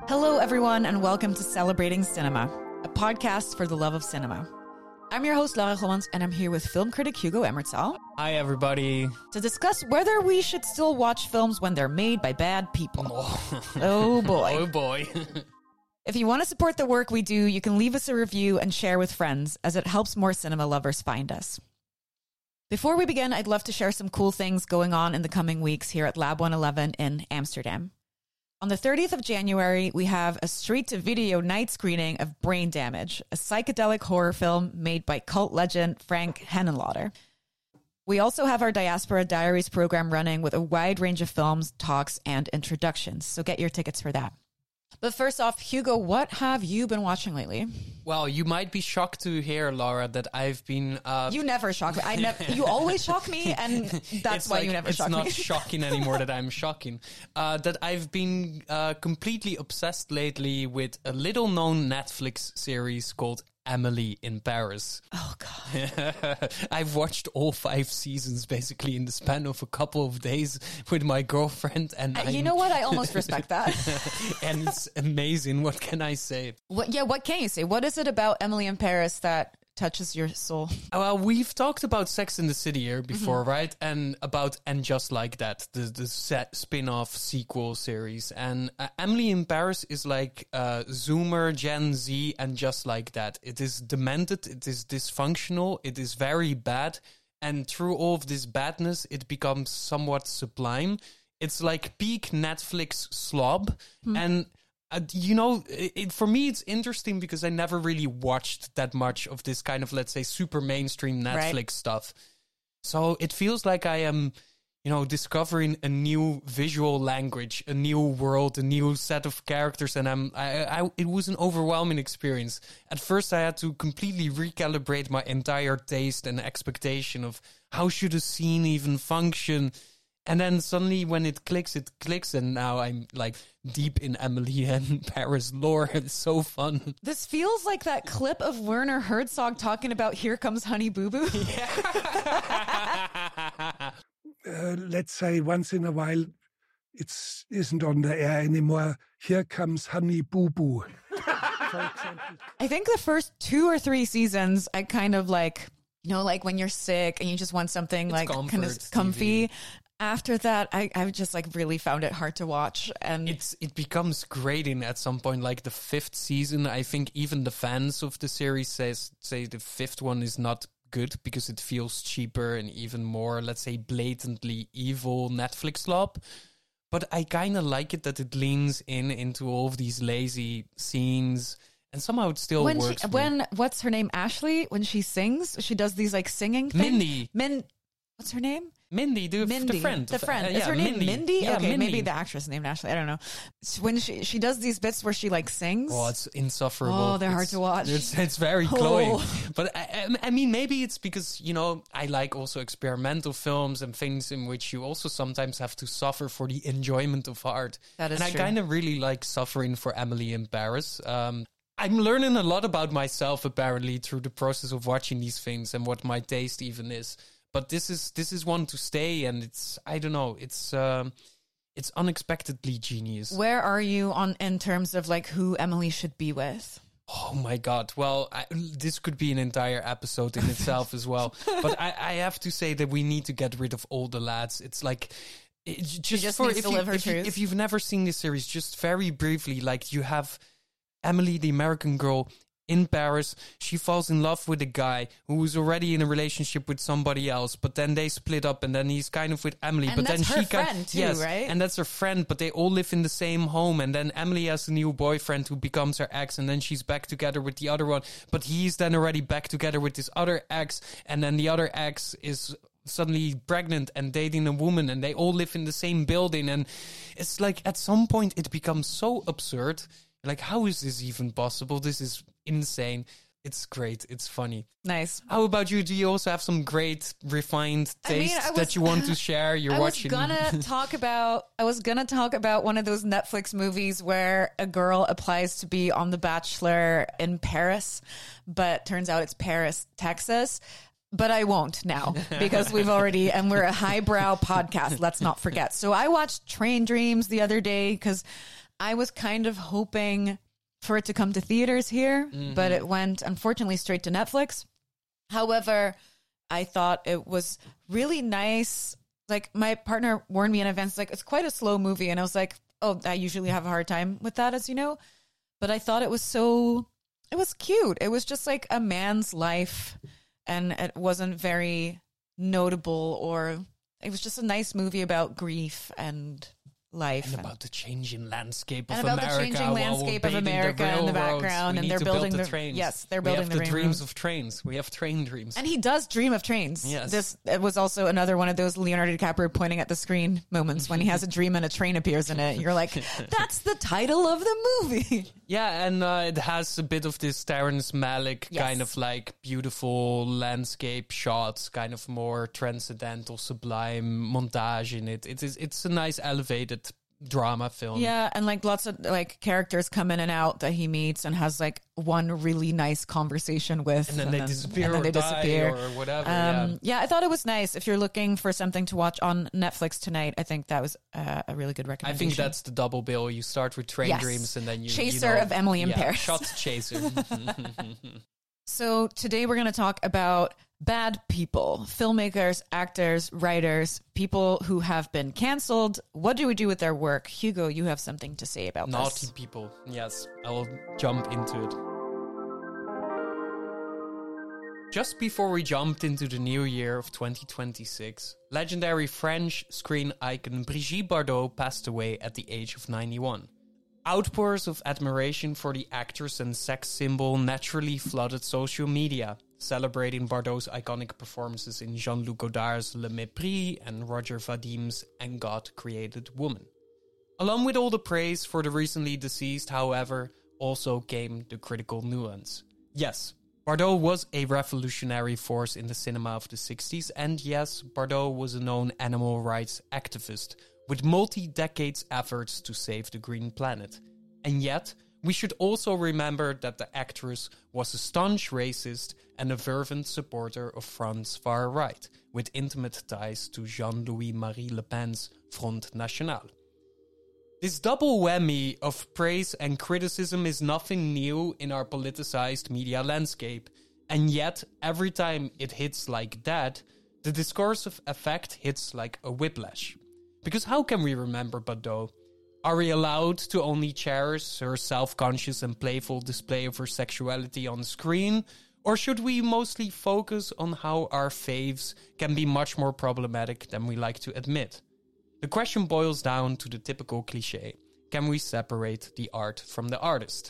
Hello, everyone, and welcome to Celebrating Cinema, a podcast for the love of cinema. I'm your host, Laura Gommans, and I'm here with film critic Hugo Emmertsal. Hi, everybody. To discuss whether we should still watch films when they're made by bad people. Oh, boy. Oh, boy. If you want to support the work we do, you can leave us a review and share with friends, as it helps more cinema lovers find us. Before we begin, I'd love to share some cool things going on in the coming weeks here at Lab 111 in Amsterdam. On the 30th of January, we have a straight-to-video night screening of Brain Damage, a psychedelic horror film made by cult legend Frank Henenlotter. We also have our Diaspora Diaries program running with a wide range of films, talks, and introductions, so get your tickets for that. But first off, Hugo, what have you been watching lately? Well, you might be shocked to hear, Laura, that I've been... You never shock me. You always shock me, and that's why you never shock me. It's not shocking anymore that I'm shocking. That I've been completely obsessed lately with a little-known Netflix series called Emily in Paris. Oh, God. I've watched all 5 seasons basically in the span of a couple of days with my girlfriend. And you know what? I almost respect that. And it's amazing. What can I say? What can you say? What is it about Emily in Paris that touches your soul? Well, we've talked about Sex and the City here before, right? And about And Just Like That, the spin-off sequel series. And Emily in Paris is like Zoomer, Gen Z, and Just Like That. It is demented, it is dysfunctional, it is very bad. And through all of this badness, it becomes somewhat sublime. It's like peak Netflix slob. And... for me, it's interesting because I never really watched that much of this kind of, let's say, super mainstream Netflix stuff. So it feels like I am, discovering a new visual language, a new world, a new set of characters. And it was an overwhelming experience. At first, I had to completely recalibrate my entire taste and expectation of how should a scene even function. And then suddenly when it clicks, and now I'm like deep in Emily and Paris lore. It's so fun. This feels like that clip of Werner Herzog talking about Here Comes Honey Boo Boo. Yeah. Let's say once in a while, it isn't on the air anymore. Here Comes Honey Boo Boo. For example. I think the first 2 or 3 seasons, I kind of like, like when you're sick and you just want something like kind of comfy. TV. After that, I just like really found it hard to watch, and it becomes grating at some point. Like the 5th season, I think even the fans of the series say the 5th one is not good because it feels cheaper and even more, let's say, blatantly evil Netflix slop. But I kind of like it that it leans into all of these lazy scenes. And somehow it still works. What's her name? Ashley, when she sings, she does these like singing things. What's her name? Mindy, the friend. The friend. Is her name Mindy? Yeah, okay, Mindy. Maybe the actress named Ashley. I don't know. When she does these bits where she like sings. Oh, it's insufferable. Oh, they're hard to watch. It's very cloying. But I mean, maybe it's because, I like also experimental films and things in which you also sometimes have to suffer for the enjoyment of art. That is true. true. I kind of really like suffering for Emily in Paris. I'm learning a lot about myself, apparently, through the process of watching these things and what my taste even is. But this is one to stay, and it's unexpectedly genius. Where are you in terms of like who Emily should be with? Oh my God! Well, this could be an entire episode in itself as well. But I have to say that we need to get rid of all the lads. It's like if you've never seen this series, just very briefly, like you have Emily, the American girl. In Paris, she falls in love with a guy who was already in a relationship with somebody else, but then they split up, and then he's kind of with Emily. And but that's then her friend too, yes, right? And that's her friend, but they all live in the same home. And then Emily has a new boyfriend who becomes her ex, and then she's back together with the other one. But he's then already back together with this other ex, and then the other ex is suddenly pregnant and dating a woman, and they all live in the same building. And it's like at some point it becomes so absurd. Like, how is this even possible? This is insane. It's great. It's funny. Nice. How about you? Do you also have some great refined tastes that you want to share? I was gonna talk about one of those Netflix movies where a girl applies to be on The Bachelor in Paris, but turns out it's Paris, Texas. But I won't now because we're a highbrow podcast. Let's not forget. So I watched Train Dreams the other day because I was kind of hoping for it to come to theaters here, but it went, unfortunately, straight to Netflix. However, I thought it was really nice. Like, my partner warned me in advance, like, it's quite a slow movie. And I was like, oh, I usually have a hard time with that, as you know. But I thought it was cute. It was just like a man's life, and it wasn't very notable, or it was just a nice movie about grief and life. And about the changing landscape of and about America. the changing landscape of America in the background. And they're building the trains. Yes, they're building the dreams railroads. of trains. We have train dreams. And he does dream of trains. Yes. It was also another one of those Leonardo DiCaprio pointing at the screen moments when he has a dream and a train appears in it. You're like, that's the title of the movie. Yeah, and it has a bit of this Terrence Malick kind of like beautiful landscape shots, kind of more transcendental, sublime montage in it. It's a nice elevated drama film. Yeah, and like lots of like characters come in and out that he meets and has like one really nice conversation with, and then they disappear, and then they disappear or whatever. Yeah, I thought it was nice. If you're looking for something to watch on Netflix tonight, I think that was a really good I recommendation. think that's the double bill. You start with Train Dreams, and then you Chaser of Emily in Paris. Shot Chaser. So today we're going to talk about bad people, filmmakers, actors, writers, people who have been canceled. What do we do with their work? Hugo, you have something to say about Naughty this. people. Yes, I will jump into it. Just before we jumped into the new year of 2026, legendary French screen icon Brigitte Bardot passed away at the age of 91. Outpours of admiration for the actress and sex symbol naturally flooded social media, celebrating Bardot's iconic performances in Jean-Luc Godard's Le Mépris and Roger Vadim's And God Created Woman. Along with all the praise for the recently deceased, however, also came the critical nuance. Yes, Bardot was a revolutionary force in the cinema of the 60s, and yes, Bardot was a known animal rights activist, with multi-decades efforts to save the green planet. And yet, we should also remember that the actress was a staunch racist and a fervent supporter of France's far right, with intimate ties to Jean-Louis Marie Le Pen's Front National. This double whammy of praise and criticism is nothing new in our politicized media landscape, and yet, every time it hits like that, the discursive effect hits like a whiplash. Because how can we remember Bardot? Are we allowed to only cherish her self-conscious and playful display of her sexuality on screen? Or should we mostly focus on how our faves can be much more problematic than we like to admit? The question boils down to the typical cliché. Can we separate the art from the artist?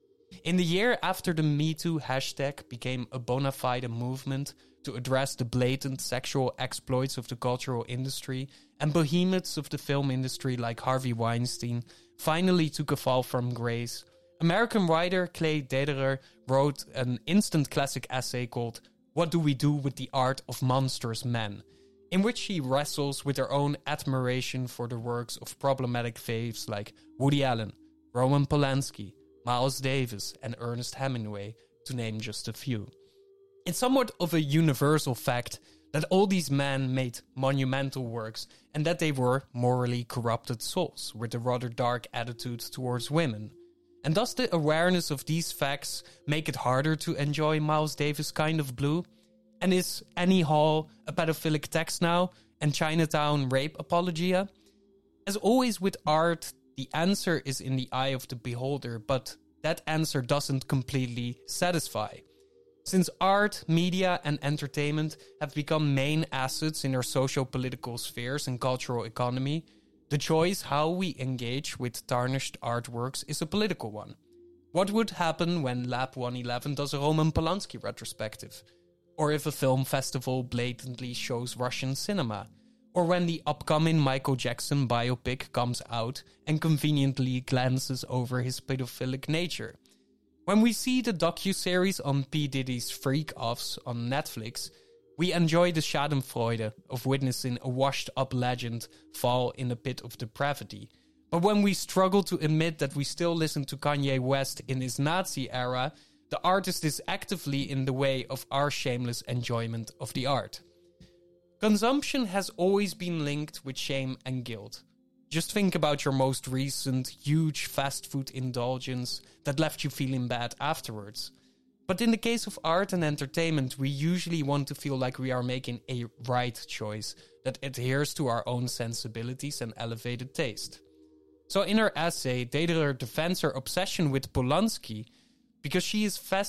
In the year after the MeToo hashtag became a bona fide movement to address the blatant sexual exploits of the cultural industry, and behemoths of the film industry like Harvey Weinstein finally took a fall from grace, American writer Clay Dederer wrote an instant classic essay called What Do We Do with the Art of Monstrous Men?, in which he wrestles with their own admiration for the works of problematic faves like Woody Allen, Roman Polanski, Miles Davis, and Ernest Hemingway, to name just a few. It's somewhat of a universal fact that all these men made monumental works and that they were morally corrupted souls with a rather dark attitude towards women. And does the awareness of these facts make it harder to enjoy Miles Davis' Kind of Blue? And is Annie Hall a pedophilic text now and Chinatown rape apologia? As always with art, the answer is in the eye of the beholder, but that answer doesn't completely satisfy. Since art, media, and entertainment have become main assets in our socio-political spheres and cultural economy, the choice how we engage with tarnished artworks is a political one. What would happen when Lab 111 does a Roman Polanski retrospective? Or if a film festival blatantly shows Russian cinema? Or when the upcoming Michael Jackson biopic comes out and conveniently glances over his pedophilic nature? When we see the docuseries on P. Diddy's Freak-Offs on Netflix, we enjoy the schadenfreude of witnessing a washed-up legend fall in a pit of depravity. But when we struggle to admit that we still listen to Kanye West in his Nazi era, the artist is actively in the way of our shameless enjoyment of the art. Consumption has always been linked with shame and guilt. Just think about your most recent huge fast food indulgence that left you feeling bad afterwards. But in the case of art and entertainment, we usually want to feel like we are making a right choice that adheres to our own sensibilities and elevated taste. So in her essay, Dedler defends her obsession with Polanski because he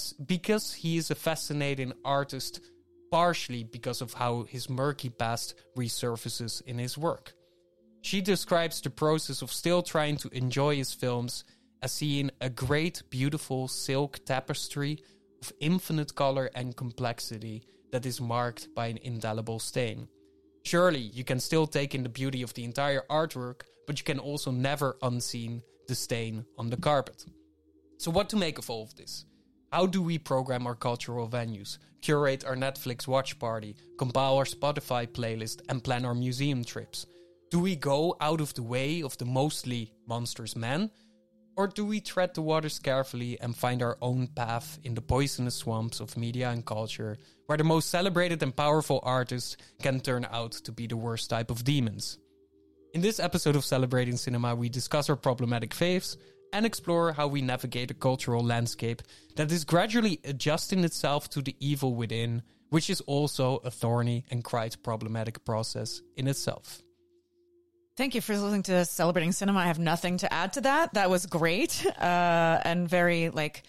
is a fascinating artist, partially because of how his murky past resurfaces in his work. She describes the process of still trying to enjoy his films as seeing a great, beautiful silk tapestry of infinite color and complexity that is marked by an indelible stain. Surely, you can still take in the beauty of the entire artwork, but you can also never unseen the stain on the carpet. So what to make of all of this? How do we program our cultural venues, curate our Netflix watch party, compile our Spotify playlist, and plan our museum trips? Do we go out of the way of the mostly monstrous men? Or do we tread the waters carefully and find our own path in the poisonous swamps of media and culture, where the most celebrated and powerful artists can turn out to be the worst type of demons? In this episode of Celebrating Cinema, we discuss our problematic faiths and explore how we navigate a cultural landscape that is gradually adjusting itself to the evil within, which is also a thorny and quite problematic process in itself. Thank you for listening to Celebrating Cinema. I have nothing to add to that. That was great and very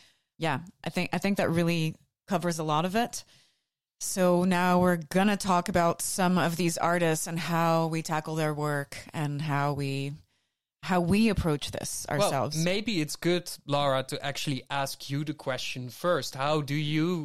I think that really covers a lot of it. So now we're going to talk about some of these artists and how we tackle their work and how we approach this ourselves. Well, maybe it's good, Laura, to actually ask you the question first. How do you,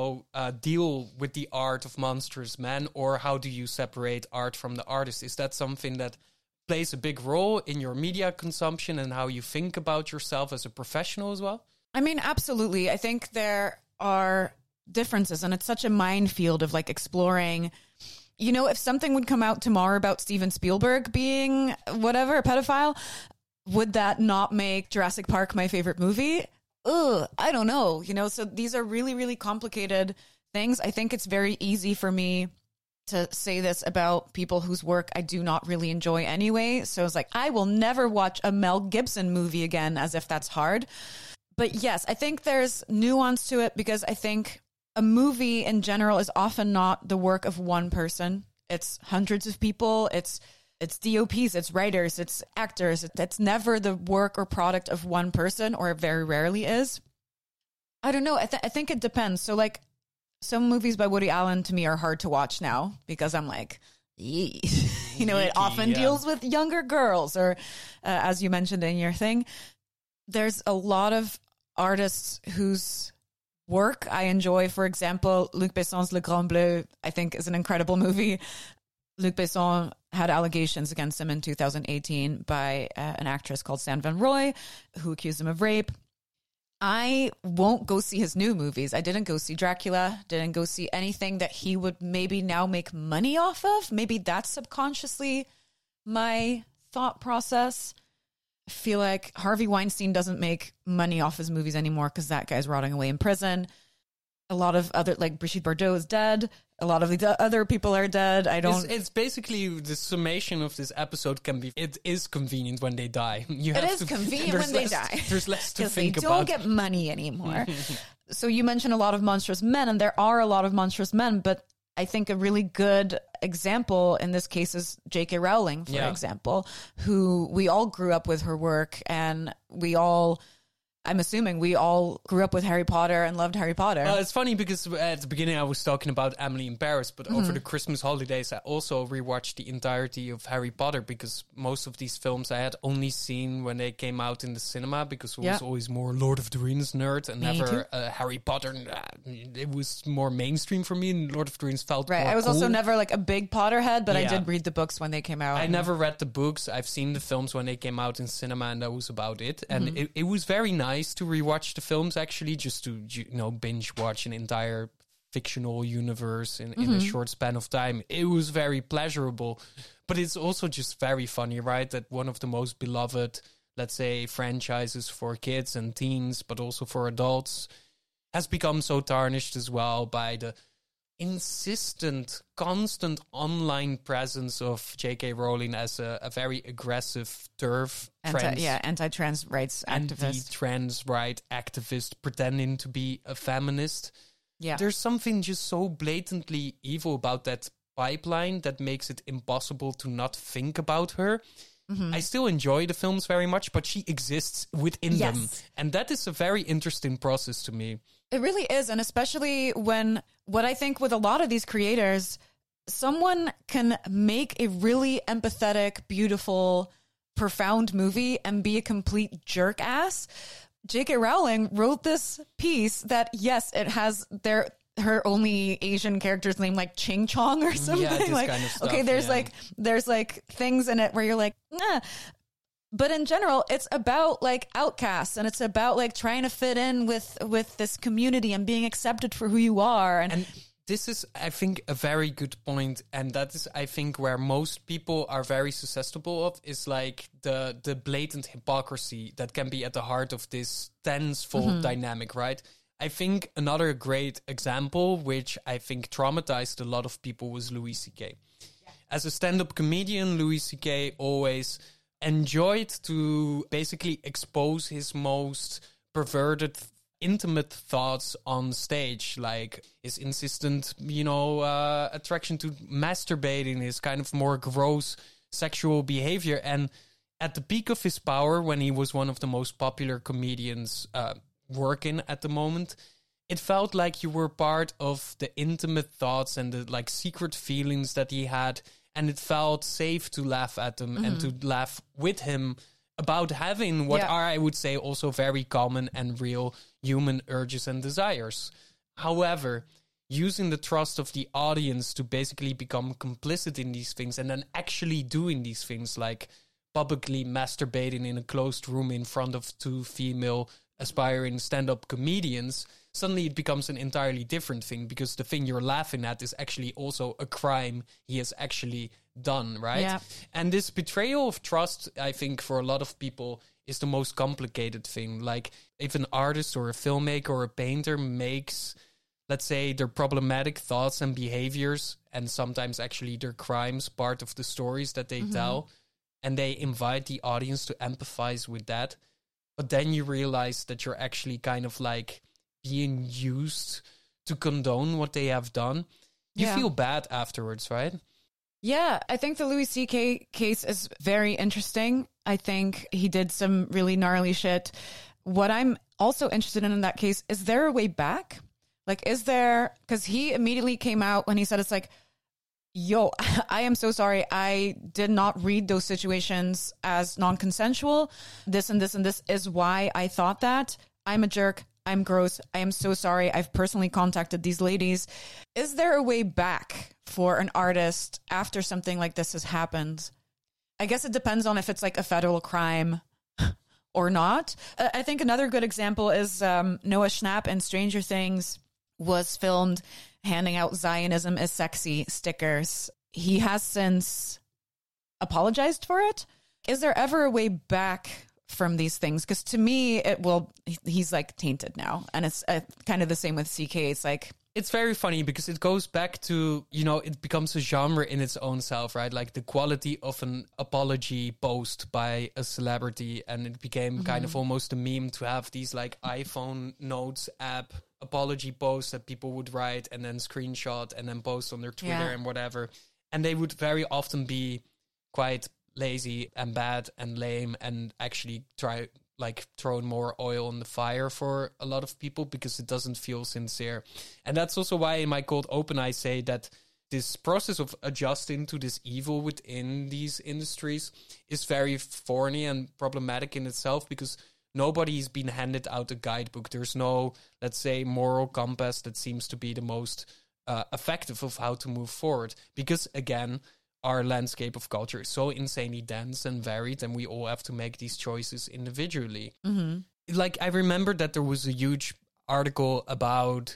deal with the art of monstrous men, or how do you separate art from the artist? Is that something that plays a big role in your media consumption and how you think about yourself as a professional as well? I mean, absolutely. I think there are differences, and it's such a minefield of exploring. If something would come out tomorrow about Steven Spielberg being whatever, a pedophile, would that not make Jurassic Park my favorite movie? I don't know. So these are really, really complicated things. I think it's very easy for me to say this about people whose work I do not really enjoy anyway. So it's I will never watch a Mel Gibson movie again, as if that's hard. But yes, I think there's nuance to it, because I think a movie in general is often not the work of one person. It's hundreds of people. It's DOPs, it's writers, it's actors. It's never the work or product of one person, or it very rarely is. I don't know. I think it depends. So some movies by Woody Allen to me are hard to watch now, because I'm it often deals with younger girls, or as you mentioned in your thing, there's a lot of artists whose work I enjoy. For example, Luc Besson's Le Grand Bleu, I think, is an incredible movie. Luc Besson had allegations against him in 2018 by an actress called Stan Van Roy, who accused him of rape. I won't go see his new movies. I didn't go see Dracula, didn't go see anything that he would maybe now make money off of. Maybe that's subconsciously my thought process. I feel like Harvey Weinstein doesn't make money off his movies anymore because that guy's rotting away in prison. A lot of other, Brigitte Bardot is dead. A lot of the other people are dead. It's basically the summation of this episode it is convenient when they die. It is convenient when they die. There's less to think about. They don't get money anymore. So you mentioned a lot of monstrous men, and there are a lot of monstrous men, but I think a really good example in this case is J.K. Rowling, for example, who we all grew up with her work, and I'm assuming we all grew up with Harry Potter and loved Harry Potter. It's funny because at the beginning I was talking about Emily in Paris, but over the Christmas holidays I also rewatched the entirety of Harry Potter, because most of these films I had only seen when they came out in the cinema, because I was always more Lord of the Rings nerd and never Harry Potter. It was more mainstream for me, and Lord of the Rings felt more I was cool. also never a big Potterhead, but I did read the books when they came out. I never read the books. I've seen the films when they came out in cinema, and that was about it. And it was very nice to rewatch the films, actually, just to binge watch an entire fictional universe in a short span of time. It was very pleasurable, but it's also just very funny, right? That one of the most beloved, let's say, franchises for kids and teens, but also for adults, has become so tarnished as well by the insistent, constant online presence of J.K. Rowling as a very aggressive TERF anti-trans rights activist. Anti-trans right activist pretending to be a feminist. Yeah. There's something just so blatantly evil about that pipeline that makes it impossible to not think about her. I still enjoy the films very much, but she exists within them. And that is a very interesting process to me. It really is. And especially when, what I think with a lot of these creators, someone can make a really empathetic, beautiful, profound movie and be a complete jerk ass. J.K. Rowling wrote this piece that, yes, it has her only Asian character's name like Ching Chong or something. Yeah, this like, kind of stuff, okay, there's like things in it where you're like, nah. But in general, it's about like outcasts, and it's about like trying to fit in with this community and being accepted for who you are. And this is, I think, a very good point. And that is, I think, where most people are very susceptible of, is like the blatant hypocrisy that can be at the heart of this tenseful dynamic, right? I think another great example, which I think traumatized a lot of people, was Louis C.K. As a stand-up comedian, Louis C.K. always enjoyed to basically expose his most perverted, intimate thoughts on stage, like his insistent, attraction to masturbating, his kind of more gross sexual behavior. And at the peak of his power, when he was one of the most popular comedians working at the moment, it felt like you were part of the intimate thoughts and the like secret feelings that he had, and it felt safe to laugh at them and to laugh with him about having what are, I would say, also very common and real human urges and desires. However, using the trust of the audience to basically become complicit in these things and then actually doing these things, like publicly masturbating in a closed room in front of two female aspiring stand-up comedians, suddenly it becomes an entirely different thing, because the thing you're laughing at is actually also a crime he has actually done, right? Yeah. And this betrayal of trust, I think, for a lot of people is the most complicated thing. Like, if an artist or a filmmaker or a painter makes, let's say, their problematic thoughts and behaviors, and sometimes actually their crimes, part of the stories that they tell, and they invite the audience to empathize with that, but then you realize that you're actually kind of like being used to condone what they have done. You feel bad afterwards, right? Yeah, I think the Louis C.K. case is very interesting. I think he did some really gnarly shit. What I'm also interested in that case, is there a way back? Like, is there, because he immediately came out when he said, it's like, yo, I am so sorry. I did not read those situations as non-consensual. This and this and this is why I thought that. I'm a jerk. I'm gross. I am so sorry. I've personally contacted these ladies. Is there a way back for an artist after something like this has happened? I guess it depends on if it's like a federal crime or not. I think another good example is Noah Schnapp in Stranger Things was filmed handing out Zionism is sexy stickers. He has since apologized for it. Is there ever a way back from these things? Because to me, he's like tainted now. And it's kind of the same with CK. It's like, it's very funny because it goes back to, it becomes a genre in its own self, right? Like the quality of an apology post by a celebrity. And it became kind of almost a meme to have these like iPhone notes app apology posts that people would write and then screenshot and then post on their Twitter and whatever. And they would very often be quite lazy and bad and lame and actually try like throwing more oil on the fire for a lot of people because it doesn't feel sincere. And that's also why in my Cold Open I say that this process of adjusting to this evil within these industries is very thorny and problematic in itself, because nobody's been handed out a guidebook. There's no, let's say, moral compass that seems to be the most effective of how to move forward. Because, again, our landscape of culture is so insanely dense and varied, and we all have to make these choices individually. Like, I remember that there was a huge article about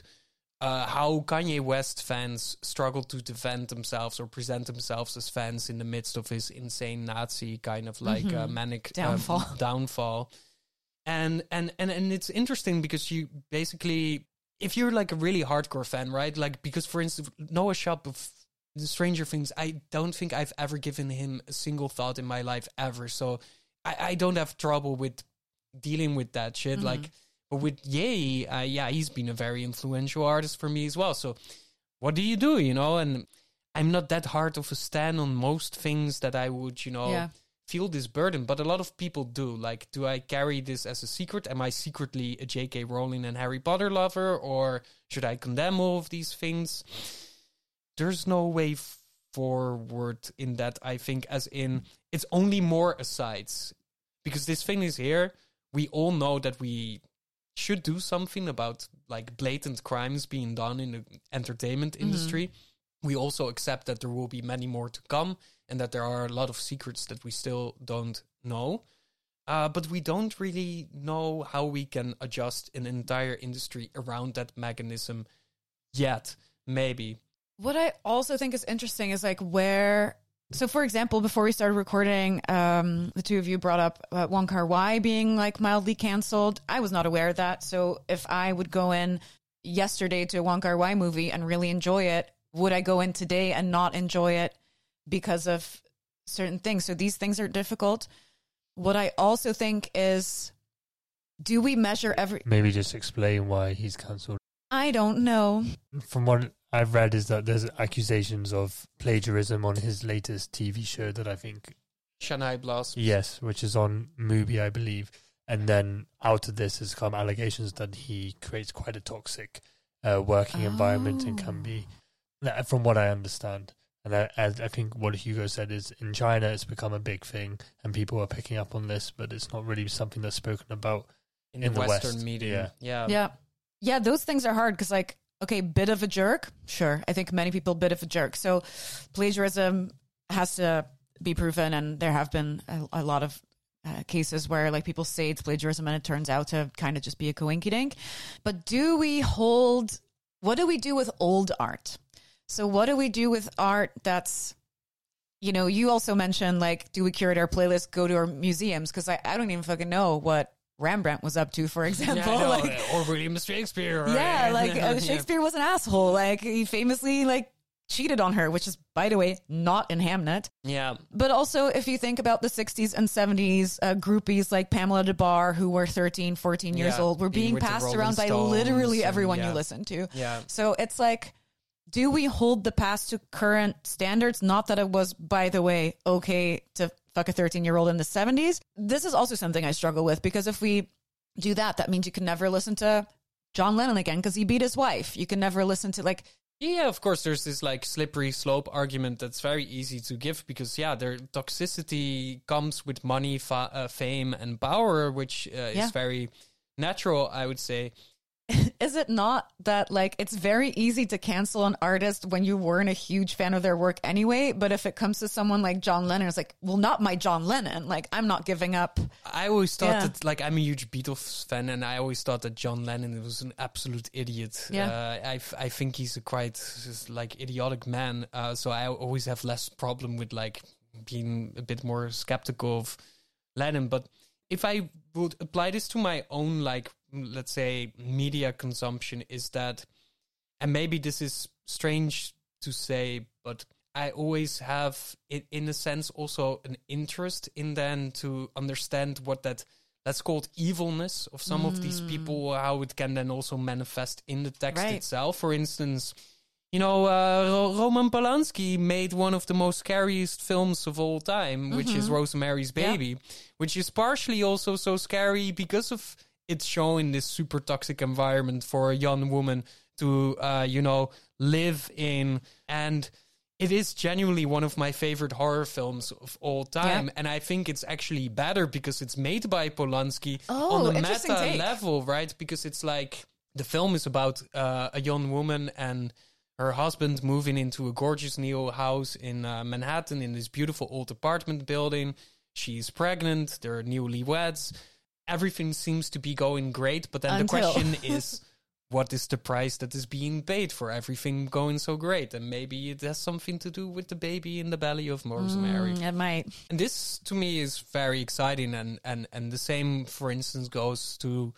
how Kanye West fans struggle to defend themselves or present themselves as fans in the midst of his insane Nazi kind of like manic downfall. And it's interesting because you basically, if you're like a really hardcore fan, right? Like, because for instance, Noah Schnapp of the Stranger Things, I don't think I've ever given him a single thought in my life ever. So I don't have trouble with dealing with that shit. Like, but with Ye, he's been a very influential artist for me as well. So what do? You know, and I'm not that hard of a stan on most things that I would, feel this burden. But a lot of people do. Like, do I carry this as a secret? Am I secretly a J.K. Rowling and Harry Potter lover? Or should I condemn all of these things? There's no way forward in that, I think, as in, it's only more asides. Because this thing is here, we all know that we should do something about like blatant crimes being done in the entertainment industry. We also accept that there will be many more to come and that there are a lot of secrets that we still don't know. But we don't really know how we can adjust an entire industry around that mechanism yet, maybe. What I also think is interesting is like so for example, before we started recording, the two of you brought up Wong Kar-wai being like mildly canceled. I was not aware of that. So if I would go in yesterday to a Wong Kar-wai movie and really enjoy it, would I go in today and not enjoy it because of certain things? So these things are difficult. What I also think is, do we measure Maybe just explain why he's cancelled. I don't know. From what I've read is that there's accusations of plagiarism on his latest TV show that I think... Shanghai Blossoms. Yes, which is on Mubi, I believe. And then out of this has come allegations that he creates quite a toxic working environment and can be, from what I understand. And I think what Hugo said is in China it's become a big thing and people are picking up on this, but it's not really something that's spoken about in the Western West. media. Yeah, those things are hard because, like, okay, bit of a jerk. Sure. I think many people bit of a jerk. So plagiarism has to be proven. And there have been a lot of cases where like people say it's plagiarism and it turns out to kind of just be a coinkydink. But what do we do with old art? So what do we do with art that's, you also mentioned, like, do we curate our playlist, go to our museums? Because I don't even fucking know what Rembrandt was up to, for example. Or William Shakespeare. Right? Yeah, like Shakespeare was an asshole. Like, he famously like cheated on her, which is, by the way, not in Hamnet. Yeah. But also, if you think about the 60s and 70s, groupies like Pamela DeBar, who were 13, 14 years old, were being passed around by literally everyone you listen to. Yeah. So it's like, do we hold the past to current standards? Not that it was, by the way, okay to fuck a 13-year-old in the 70s. This is also something I struggle with, because if we do that, that means you can never listen to John Lennon again because he beat his wife. You can never listen to like... Yeah, of course, there's this like slippery slope argument that's very easy to give because, their toxicity comes with money, fame and power, which is very natural, I would say. Is it not that, like, it's very easy to cancel an artist when you weren't a huge fan of their work anyway, but if it comes to someone like John Lennon, it's like, well, not my John Lennon. Like, I'm not giving up. I always thought that, like, I'm a huge Beatles fan, and I always thought that John Lennon was an absolute idiot. Yeah. I think he's a quite, like, idiotic man, so I always have less problem with, like, being a bit more skeptical of Lennon. But if I would apply this to my own, like, let's say, media consumption, is that, and maybe this is strange to say, but I always have, in a sense, also an interest in then to understand what that, let's call it, evilness of some of these people, how it can then also manifest in the text itself. For instance, Roman Polanski made one of the most scariest films of all time, which is Rosemary's Baby, which is partially also so scary because of it's showing this super toxic environment for a young woman to, live in. And it is genuinely one of my favorite horror films of all time. And I think it's actually better because it's made by Polanski on a meta level, right? Because it's like, the film is about a young woman and her husband moving into a gorgeous new house in Manhattan in this beautiful old apartment building. She's pregnant. They're newlyweds. Everything seems to be going great, but then the question is, what is the price that is being paid for everything going so great? And maybe it has something to do with the baby in the belly of Rosemary. It might. And this, to me, is very exciting. And the same, for instance, goes to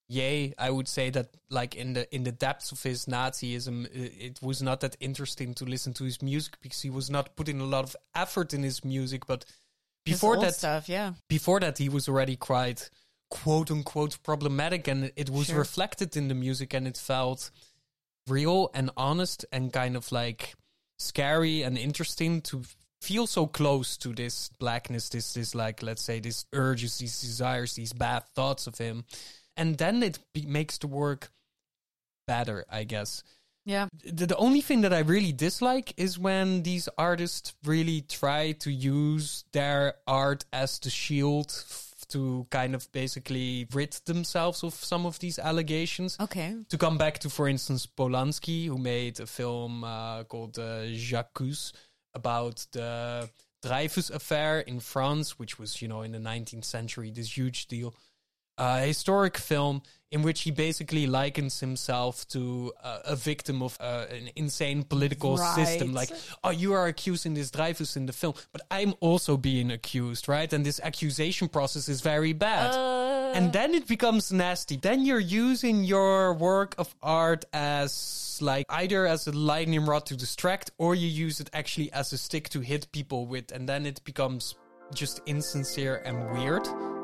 Ye, I would say that like in the depths of his Nazism, it was not that interesting to listen to his music because he was not putting a lot of effort in his music. But before His old that stuff, yeah. before that, he was already quite quote unquote problematic, and it was reflected in the music, and it felt real and honest and kind of like scary and interesting to feel so close to this blackness, this like, let's say, these urges, these desires, these bad thoughts of him. And then it makes the work better, I guess. Yeah. The only thing that I really dislike is when these artists really try to use their art as the shield to kind of basically rid themselves of some of these allegations. Okay. To come back to, for instance, Polanski, who made a film called J'accuse about the Dreyfus affair in France, which was, in the 19th century, this huge deal. A historic film in which he basically likens himself to a victim of an insane political system. Like, oh, you are accusing this Dreyfus in the film, but I'm also being accused, right? And this accusation process is very bad. And then it becomes nasty. Then you're using your work of art as like either as a lightning rod to distract, or you use it actually as a stick to hit people with. And then it becomes just insincere and weird.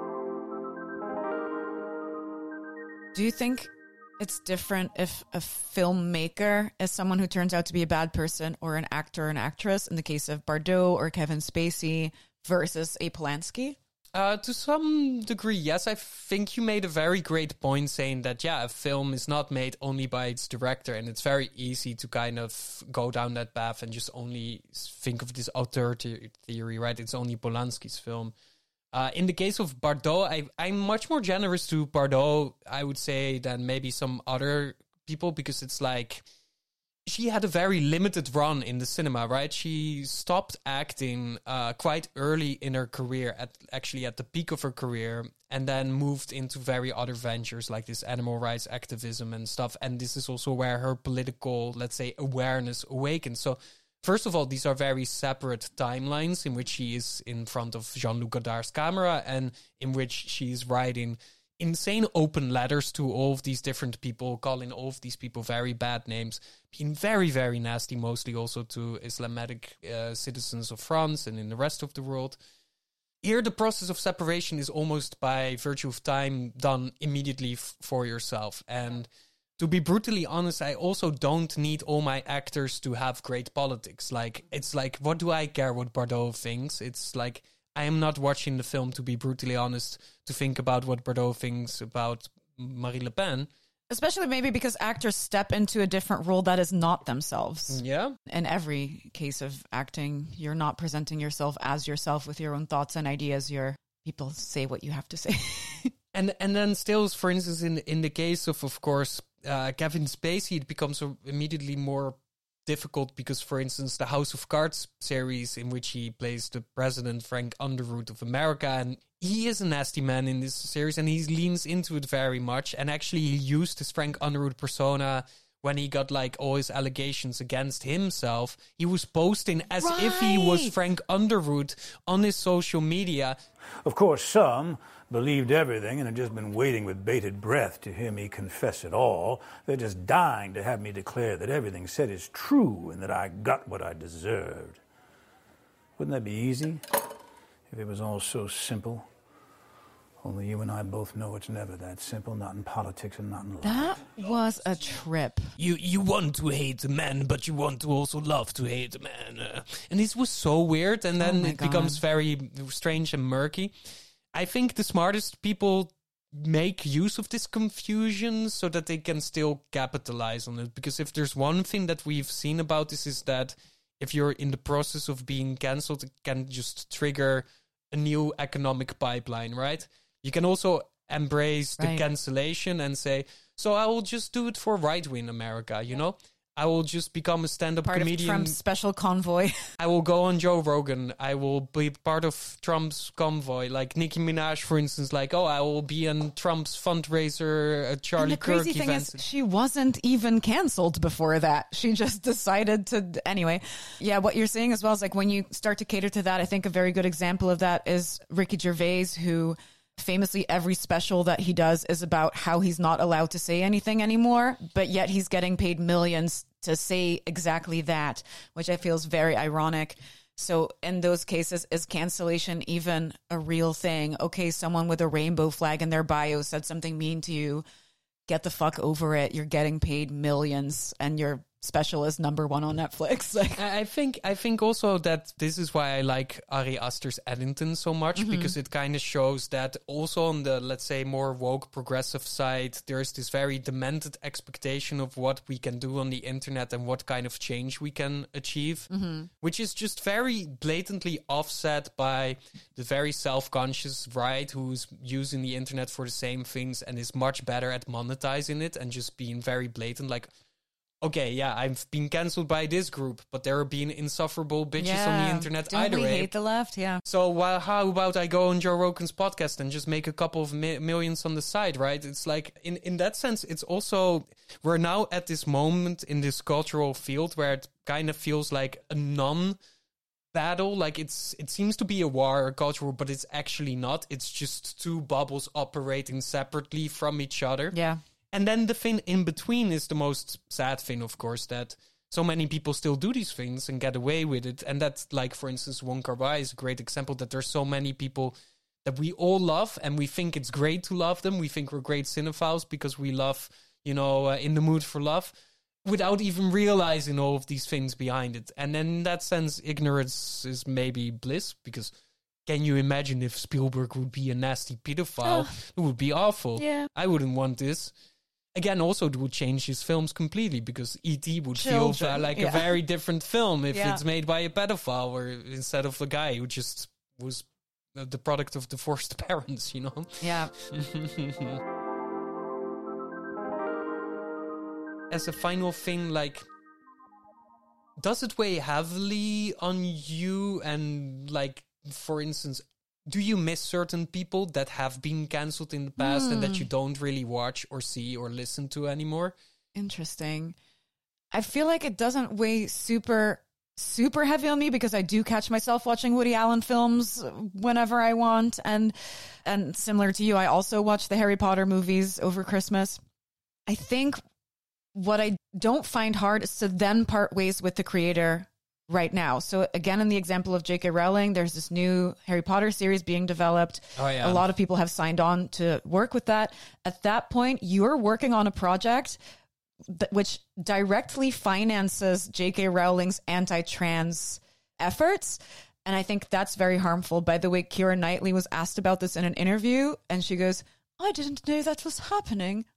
Do you think it's different if a filmmaker is someone who turns out to be a bad person, or an actor or an actress, in the case of Bardot or Kevin Spacey, versus a Polanski? To some degree, yes. I think you made a very great point saying that, a film is not made only by its director, and it's very easy to kind of go down that path and just only think of this auteur theory, right? It's only Polanski's film. In the case of Bardot, I'm much more generous to Bardot, I would say, than maybe some other people, because it's like she had a very limited run in the cinema, right? She stopped acting quite early in her career, at the peak of her career, and then moved into very other ventures like this animal rights activism and stuff. And this is also where her political, let's say, awareness awakened. So first of all, these are very separate timelines in which she is in front of Jean-Luc Godard's camera and in which she is writing insane open letters to all of these different people, calling all of these people very bad names, being very, very nasty, mostly also to Islamic citizens of France and in the rest of the world. Here, the process of separation is almost by virtue of time done immediately for yourself. And to be brutally honest, I also don't need all my actors to have great politics. Like, it's like, what do I care what Bardot thinks? It's like, I am not watching the film, to be brutally honest, to think about what Bardot thinks about Marie Le Pen. Especially maybe because actors step into a different role that is not themselves. Yeah. In every case of acting, you're not presenting yourself as yourself with your own thoughts and ideas. People say what you have to say. And then still, for instance, in the case of course, Kevin Spacey, it becomes immediately more difficult because, for instance, the House of Cards series in which he plays the president, Frank Underwood of America, and he is a nasty man in this series, and he leans into it very much, and actually he used his Frank Underwood persona when he got like all his allegations against himself. He was posting as if he was Frank Underwood on his social media. Of course, some believed everything and had just been waiting with bated breath to hear me confess it all. They're just dying to have me declare that everything said is true and that I got what I deserved. Wouldn't that be easy if it was all so simple? Only you and I both know it's never that simple, not in politics and not in life. That was a trip. You want to hate a man, but you want to also love to hate a man. And this was so weird, and then it becomes very strange and murky. I think the smartest people make use of this confusion so that they can still capitalize on it. Because if there's one thing that we've seen about this is that if you're in the process of being cancelled, it can just trigger a new economic pipeline, right? You can also embrace the cancellation and say, so I will just do it for right-wing America, you know? I will just become a stand-up comedian. Part of Trump's special convoy. I will go on Joe Rogan. I will be part of Trump's convoy. Like Nicki Minaj, for instance, like, I will be on Trump's fundraiser at Charlie Kirk events. And the crazy thing is, she wasn't even canceled before that. She just decided to... Anyway, yeah, what you're saying as well is like when you start to cater to that, I think a very good example of that is Ricky Gervais, who famously every special that he does is about how he's not allowed to say anything anymore, but yet he's getting paid millions to say exactly that, which I feel is very ironic. So in those cases, is cancellation even a real thing? Okay, someone with a rainbow flag in their bio said something mean to you. Get the fuck over it. You're getting paid millions and your special is number 1 on Netflix. Like, I think also that this is why I like Ari Aster's Eddington so much, because it kind of shows that also on the, let's say, more woke progressive side, there's this very demented expectation of what we can do on the internet and what kind of change we can achieve, which is just very blatantly offset by the very self-conscious right who's using the internet for the same things and is much better at monetizing it and just being very blatant, like, okay, yeah, I've been cancelled by this group, but there are being insufferable bitches on the internet Don't either we way. hate the left? Yeah. So how about I go on Joe Rogan's podcast and just make a couple of millions on the side, right? It's like, in that sense, it's also, we're now at this moment in this cultural field where it kind of feels like a non-battle. Like it seems to be a war, a cultural, but it's actually not. It's just two bubbles operating separately from each other. Yeah. And then the thing in between is the most sad thing, of course, that so many people still do these things and get away with it. And that's like, for instance, Wong Kar-wai is a great example that there's so many people that we all love and we think it's great to love them. We think we're great cinephiles because we love, In the Mood for Love, without even realizing all of these things behind it. And then in that sense, ignorance is maybe bliss, because can you imagine if Spielberg would be a nasty pedophile? It would be awful. Yeah. I wouldn't want this. Again, also it would change his films completely, because E.T. would feel like a very different film if it's made by a pedophile or instead of a guy who just was the product of divorced parents, Yeah. As a final thing, like, does it weigh heavily on you? And like, for instance, do you miss certain people that have been cancelled in the past and that you don't really watch or see or listen to anymore? Interesting. I feel like it doesn't weigh super heavy on me, because I do catch myself watching Woody Allen films whenever I want. And similar to you, I also watch the Harry Potter movies over Christmas. I think what I don't find hard is to then part ways with the creator right now. So again, in the example of J.K. Rowling, there's this new Harry Potter series being developed. Oh, yeah. A lot of people have signed on to work with that. At that point, you're working on a project which directly finances J.K. Rowling's anti-trans efforts. And I think that's very harmful. By the way, Keira Knightley was asked about this in an interview, and she goes, I didn't know that was happening.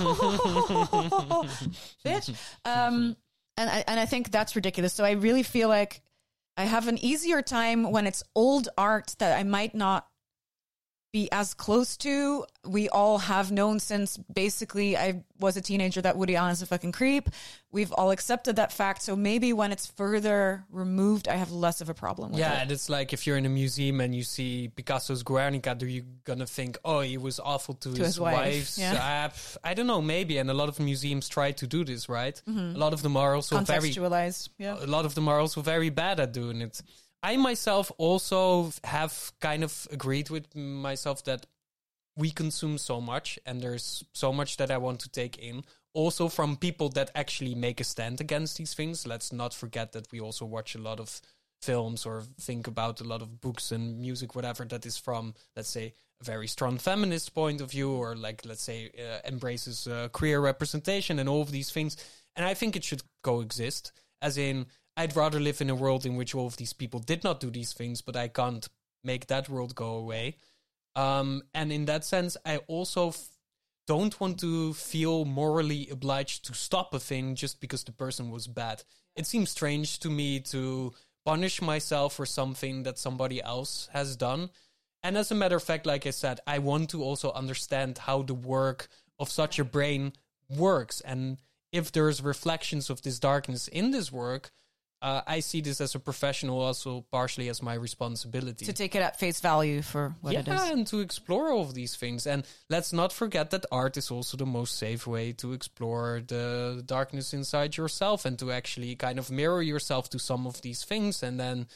Bitch. And I think that's ridiculous. So I really feel like I have an easier time when it's old art that I might not be as close to. We all have known since basically I was a teenager that Woody Allen is a fucking creep. We've all accepted that fact. So maybe when it's further removed, I have less of a problem with it. Yeah, and it's like if you're in a museum and you see Picasso's Guernica, do you gonna think, oh, he was awful to his wife? Yeah. I don't know, maybe. And a lot of museums try to do this, right? A lot of them are also contextualize. A lot of them are also very bad at doing it. I myself also have kind of agreed with myself that we consume so much and there's so much that I want to take in. Also from people that actually make a stand against these things. Let's not forget that we also watch a lot of films or think about a lot of books and music, whatever, that is from, let's say, a very strong feminist point of view, or like, let's say, embraces queer representation and all of these things. And I think it should coexist, as in, I'd rather live in a world in which all of these people did not do these things, but I can't make that world go away. And in that sense, I also don't want to feel morally obliged to stop a thing just because the person was bad. It seems strange to me to punish myself for something that somebody else has done. And as a matter of fact, like I said, I want to also understand how the work of such a brain works. And if there's reflections of this darkness in this work, I see this as a professional, also partially as my responsibility. To take it at face value for what it is. Yeah, and to explore all of these things. And let's not forget that art is also the most safe way to explore the darkness inside yourself and to actually kind of mirror yourself to some of these things. And then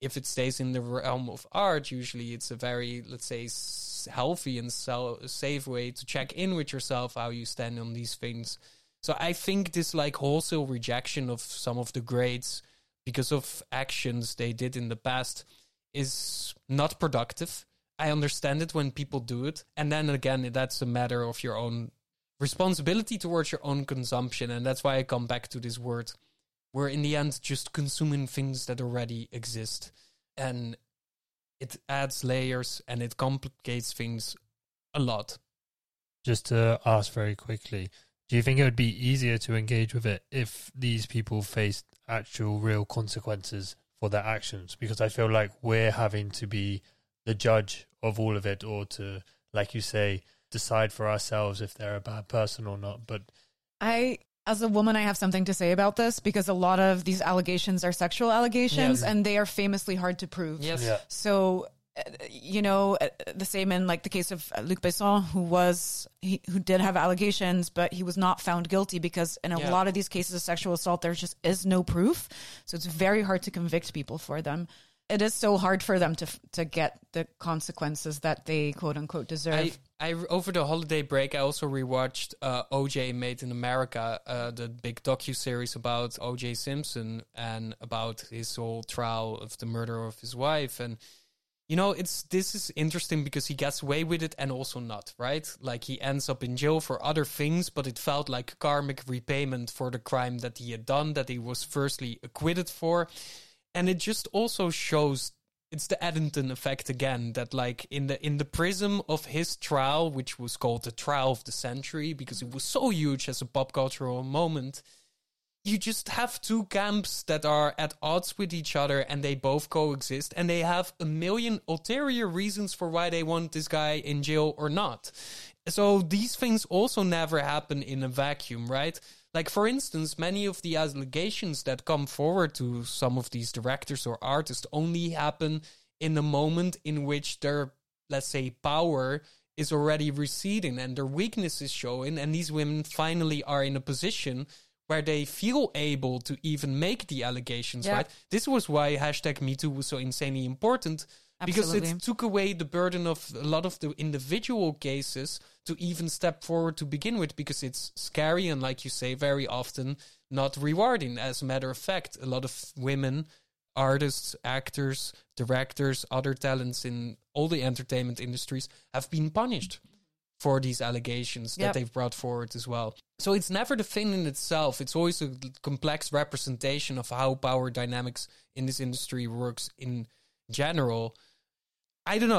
if it stays in the realm of art, usually it's a very, let's say, healthy and safe way to check in with yourself, how you stand on these things. So I think this like wholesale rejection of some of the greats because of actions they did in the past is not productive. I understand it when people do it. And then again, that's a matter of your own responsibility towards your own consumption. And that's why I come back to this word. We're in the end just consuming things that already exist. And it adds layers and it complicates things a lot. Just to ask very quickly, do you think it would be easier to engage with it if these people faced actual real consequences for their actions? Because I feel like we're having to be the judge of all of it, or to, like you say, decide for ourselves if they're a bad person or not. But as a woman, I have something to say about this, because a lot of these allegations are sexual allegations, and they are famously hard to prove. Yes. Yeah. So, the same in like the case of Luc Besson, who did have allegations, but he was not found guilty because in a lot of these cases of sexual assault, there just is no proof. So it's very hard to convict people for them. It is so hard for them to get the consequences that they quote unquote deserve. I over the holiday break, I also rewatched OJ Made in America, the big docuseries about OJ Simpson and about his whole trial of the murder of his wife. And this is interesting because he gets away with it and also not, right? Like he ends up in jail for other things, but it felt like karmic repayment for the crime that he had done, that he was firstly acquitted for. And it just also shows, it's the Eddington effect again, that like in the prism of his trial, which was called the trial of the century because it was so huge as a pop cultural moment, you just have two camps that are at odds with each other and they both coexist and they have a million ulterior reasons for why they want this guy in jail or not. So these things also never happen in a vacuum, right? Like, for instance, many of the allegations that come forward to some of these directors or artists only happen in a moment in which their, let's say, power is already receding and their weakness is showing, and these women finally are in a position where they feel able to even make the allegations, right? This was why #MeToo was so insanely important. Absolutely. Because it took away the burden of a lot of the individual cases to even step forward to begin with, because it's scary and, like you say, very often not rewarding. As a matter of fact, a lot of women, artists, actors, directors, other talents in all the entertainment industries have been punished for these allegations that they've brought forward as well. So it's never the thing in itself. It's always a complex representation of how power dynamics in this industry works in general. I don't know.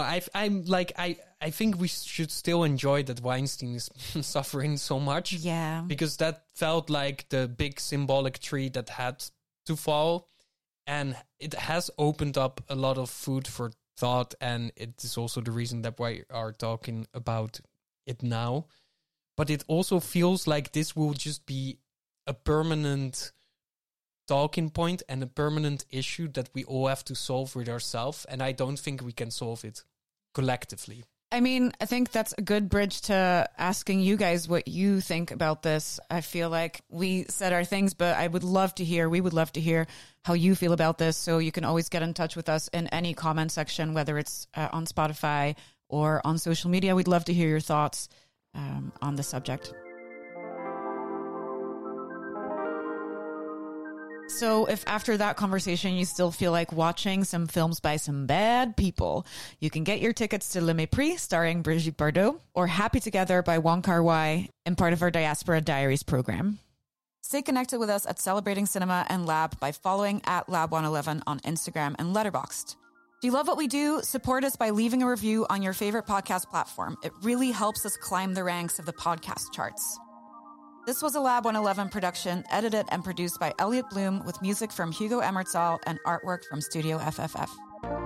I think we should still enjoy that Weinstein is suffering so much. Yeah. Because that felt like the big symbolic tree that had to fall. And it has opened up a lot of food for thought. And it is also the reason that we are talking about it now. But it also feels like this will just be a permanent talking point and a permanent issue that we all have to solve with ourselves, and I don't think we can solve it collectively. I mean, I think that's a good bridge to asking you guys what you think about this. I feel like we said our things, but we would love to hear how you feel about this. So you can always get in touch with us in any comment section, whether it's on Spotify or on social media. We'd love to hear your thoughts on the subject. So if after that conversation you still feel like watching some films by some bad people, you can get your tickets to Le Mépris, starring Brigitte Bardot, or Happy Together by Wong Kar-wai, and part of our Diaspora Diaries program. Stay connected with us at Celebrating Cinema and Lab by following at Lab111 on Instagram and Letterboxd. If you love what we do, support us by leaving a review on your favorite podcast platform. It really helps us climb the ranks of the podcast charts. This was a Lab 111 production, edited and produced by Elliot Bloom, with music from Hugo Emertzal and artwork from Studio FFF.